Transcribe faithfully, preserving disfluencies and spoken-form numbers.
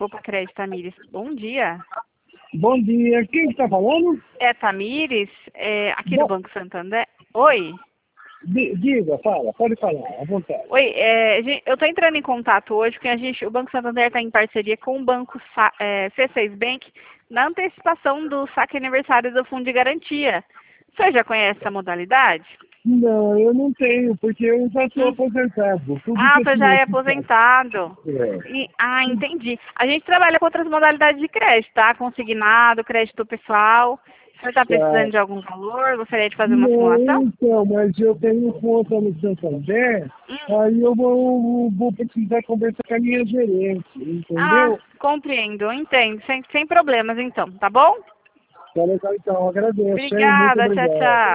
Poupa Crédito, Tamires. Bom dia. Bom dia, quem está falando? É Tamires, é, aqui Bom, do Banco Santander. Oi. di- diga, fala, pode falar, à vontade. Oi, é, gen- eu estou entrando em contato hoje porque a gente, o Banco Santander está em parceria com o Banco Sa- é, C seis Bank na antecipação do saque aniversário do Fundo de Garantia. Você já conhece essa modalidade? Não, eu não tenho, porque eu já sou Hum. aposentado. Tudo Ah, que eu você já tinha é que fazer. aposentado. É. E, ah, entendi. A gente trabalha com outras modalidades de crédito, tá? Consignado, crédito pessoal. Você está Tá. precisando de algum valor? Gostaria de fazer uma Não, simulação? então, mas eu tenho conta no Santander, Hum. aí eu vou, vou precisar conversar com a minha gerente, Ah, entendeu? compreendo, eu entendo. Sem, sem problemas, então, tá bom? Tá legal, então, agradeço, hein? Muito Obrigada, tchau, obrigado. tchau.